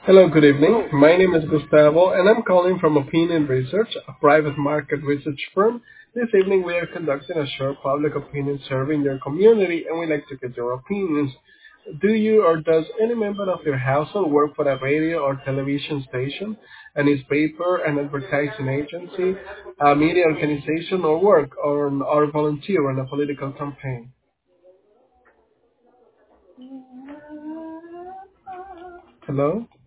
Hello, good evening. My name is Gustavo, and I'm calling from Opinion Research, a private market research firm. This evening, we are conducting a short public opinion survey in your community, and we'd like to get your opinions. Do you or does any member of your household work for a radio or television station, a newspaper, an advertising agency, a media organization, or volunteer in a political campaign? Hello?